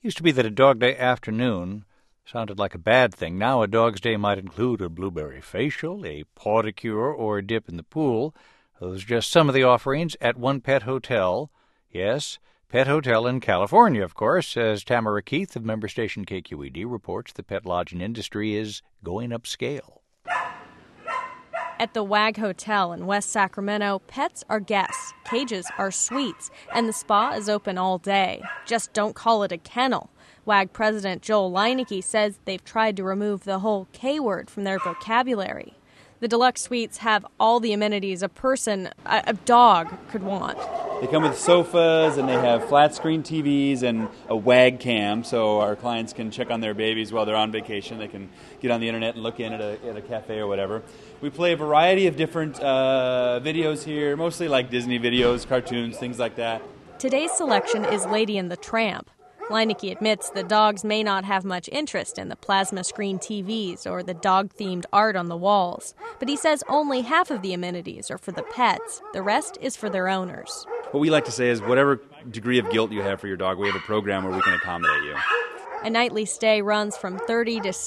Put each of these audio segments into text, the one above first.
Used to be that a dog day afternoon sounded like a bad thing. Now a dog's day might include a blueberry facial, a pedicure, or a dip in the pool. Those are just some of the offerings at One Pet Hotel. Yes, Pet Hotel in California, of course. As Tamara Keith of member station KQED reports, the pet lodging industry is going upscale. At the WAG Hotel in West Sacramento, pets are guests, cages are suites, and the spa is open all day. Just don't call it a kennel. WAG President Joel Leineke says they've tried to remove the whole K word from their vocabulary. The deluxe suites have all the amenities a dog could want. They come with sofas, and they have flat-screen TVs and a WAG cam, so our clients can check on their babies while they're on vacation. They can get on the internet and look in at a cafe or whatever. We play a variety of different videos here, mostly like Disney videos, cartoons, things like that. Today's selection is Lady and the Tramp. Leineke admits the dogs may not have much interest in the plasma screen TVs or the dog-themed art on the walls, but he says only half of the amenities are for the pets. The rest is for their owners. What we like to say is whatever degree of guilt you have for your dog, we have a program where we can accommodate you. A nightly stay runs from $30 to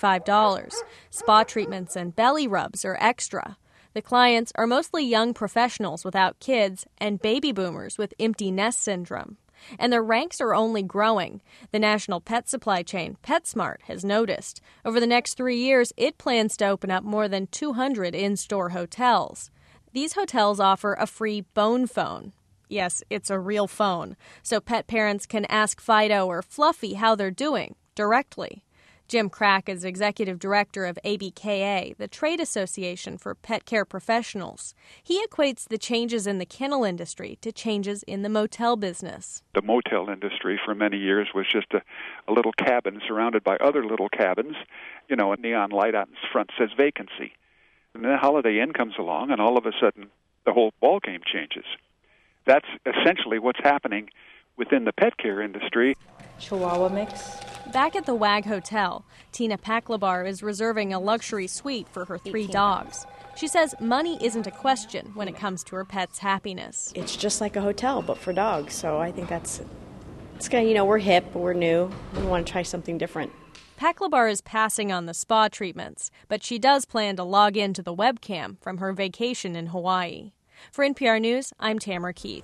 $65. Spa treatments and belly rubs are extra. The clients are mostly young professionals without kids and baby boomers with empty nest syndrome. And their ranks are only growing. The national pet supply chain, PetSmart, has noticed. Over the next 3 years, it plans to open up more than 200 in-store hotels. These hotels offer a free bone phone. Yes, it's a real phone, so pet parents can ask Fido or Fluffy how they're doing directly. Jim Crack is executive director of ABKA, the trade association for pet care professionals. He equates the changes in the kennel industry to changes in the motel business. The motel industry for many years was just a little cabin surrounded by other little cabins. You know, a neon light out in front says vacancy. And then Holiday Inn comes along, and all of a sudden the whole ballgame changes. That's essentially what's happening within the pet care industry. Chihuahua mix. Back at the WAG Hotel, Tina Paklabar is reserving a luxury suite for her 3 dogs. She says money isn't a question when it comes to her pet's happiness. It's just like a hotel, but for dogs. So I think it's kind of, we're hip, we're new. We want to try something different. Paklabar is passing on the spa treatments, but she does plan to log into the webcam from her vacation in Hawaii. For NPR News, I'm Tamara Keith.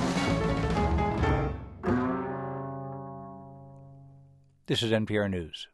This is NPR News.